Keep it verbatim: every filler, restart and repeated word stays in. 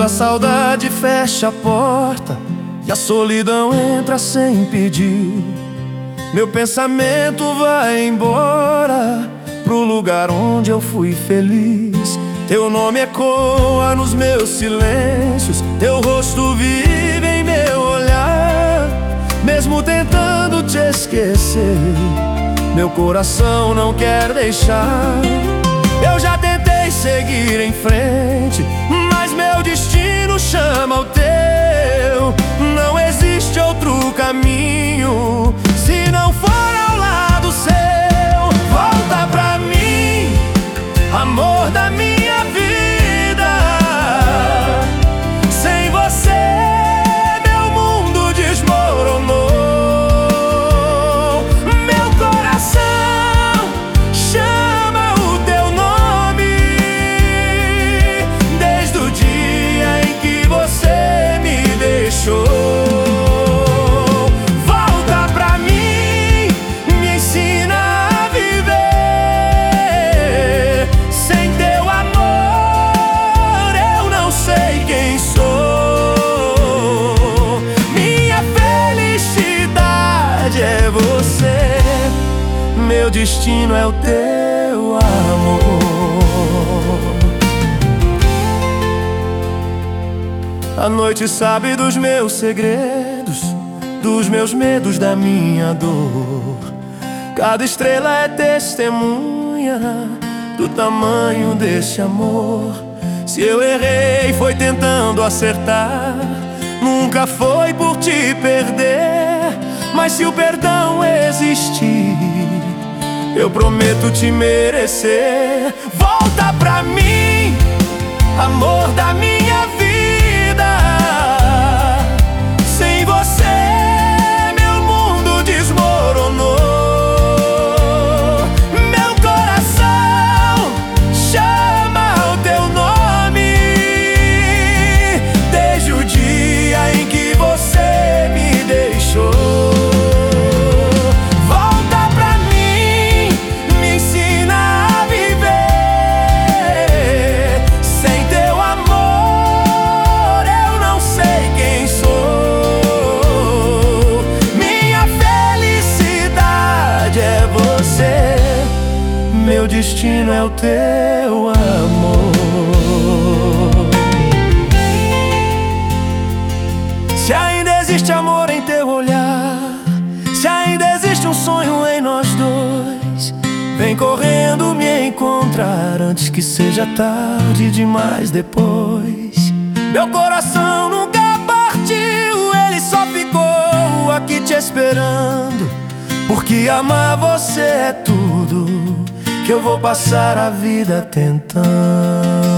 Quando a saudade fecha a porta e a solidão entra sem pedir, meu pensamento vai embora pro lugar onde eu fui feliz. Teu nome ecoa nos meus silêncios, teu rosto vive em meu olhar. Mesmo tentando te esquecer, meu coração não quer deixar. Eu já tentei seguir em frente, mas meu destino chama o teu. Não existe outro caminho se não for ao lado seu. Volta pra mim, amor da minha vida. Sem você meu mundo desmoronou. Meu coração chama o teu nome desde o dia em que você me deixou. Volta pra mim, me ensina a viver. Sem teu amor eu não sei quem sou. Minha felicidade é você, meu destino é o teu amor. A noite sabe dos meus segredos, dos meus medos, da minha dor. Cada estrela é testemunha do tamanho desse amor. Se eu errei foi tentando acertar, nunca foi por te perder. Mas se o perdão existir, eu prometo te merecer. Volta pra mim, amor da minha vida. Sem você meu mundo desmoronou. Meu coração chama o teu nome desde o dia em que você me deixou. Volta pra mim, me ensina a viver. Sem teu amor eu não sei quem sou. Minha felicidade é você, meu destino é o teu amor. Se ainda existe amor em teu olhar, se ainda existe um sonho em nós dois, vem correndo me encontrar antes que seja tarde demais depois. Meu coração nunca partiu, ele só ficou aqui te esperando, porque amar você é tudo que eu vou passar a vida tentando.